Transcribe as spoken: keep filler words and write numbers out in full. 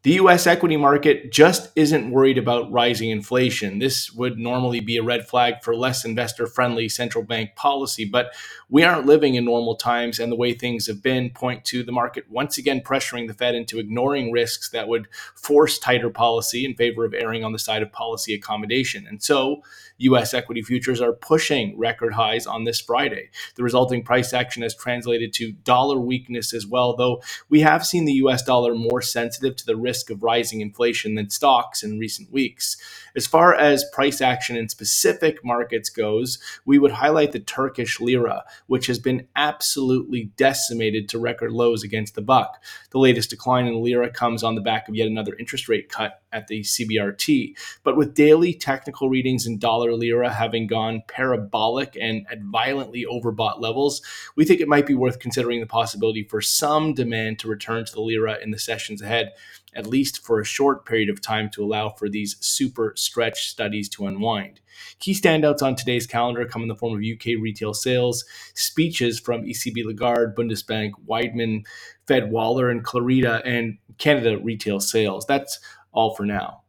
The U S equity market just isn't worried about rising inflation. This would normally be a red flag for less investor friendly central bank policy, but we aren't living in normal times, and the way things have been point to the market once again pressuring the Fed into ignoring risks that would force tighter policy in favor of erring on the side of policy accommodation. And so, U S equity futures are pushing record highs on this Friday. The resulting price action has translated to dollar weakness as well, though we have seen the U S dollar more sensitive to the risk of rising inflation than stocks in recent weeks. As far as price action in specific markets goes, we would highlight the Turkish lira, which has been absolutely decimated to record lows against the buck. The latest decline in the lira comes on the back of yet another interest rate cut at the C B R T. But with daily technical readings in dollar lira having gone parabolic and at violently overbought levels, we think it might be worth considering the possibility for some demand to return to the lira in the sessions ahead, at least for a short period of time, to allow for these super stretch studies to unwind. Key standouts on today's calendar come in the form of U K retail sales, speeches from E C B Lagarde, Bundesbank, Weidmann, Fed Waller, and Clarida, and Canada retail sales. That's all for now.